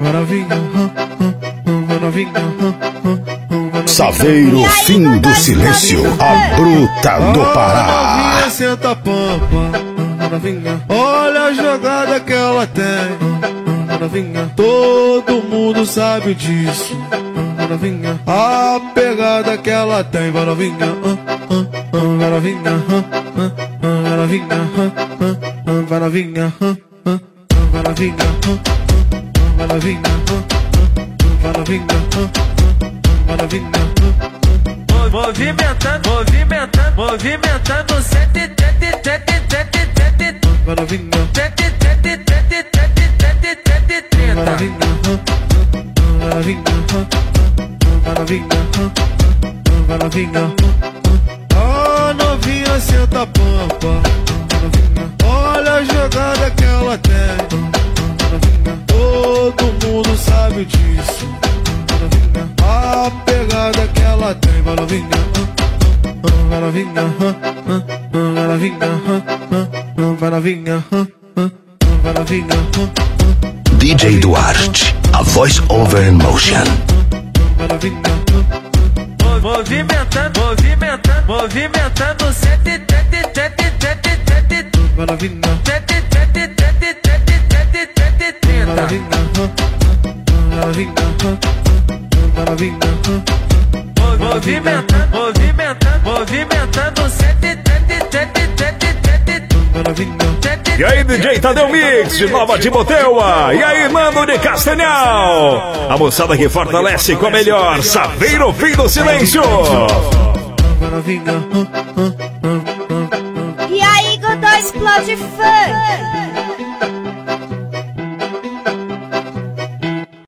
Saveiro, fim do silêncio, a bruta do Pará. Senta a pampa, olha a jogada que ela tem. Todo mundo sabe disso. A pegada que ela tem. Vai novinha, vai novinha, vai novinha, vai novinha, vai novinha, vai novinha, vai novinha, vai novinha. Movimentando, movimentando, movimentando, sete, sete, sete, sete, sete. Vai novinha, sete, sete, sete, sete, sete, sete, trinta. Vai novinha, vai novinha, vai novinha, vai novinha. A novinha senta a pampa. Olha a jogada que ela tem. Todo mundo sabe disso. A pegada que ela tem. Vai novinha, vai novinha, vai novinha, vai novinha, vai novinha. DJ Duarte, a voice over in motion. Vai novinha. Movimentando, movimentando, movimentando, sete, sete, sete, sete, sete. Vai novinha, sete, sete, sete, sete, sete, sete, trinta. Vai novinha, vai novinha, vai novinha. Movimentando, movimentando, movimentando, sete, sete, sete, sete, sete. Vai novinha. E aí, DJ Tadeu Mix, de Nova Timóteo. E aí, Mano de Castanhal. A moçada que fortalece com a melhor Saveiro, fim do silêncio. E aí, Godó explode funk.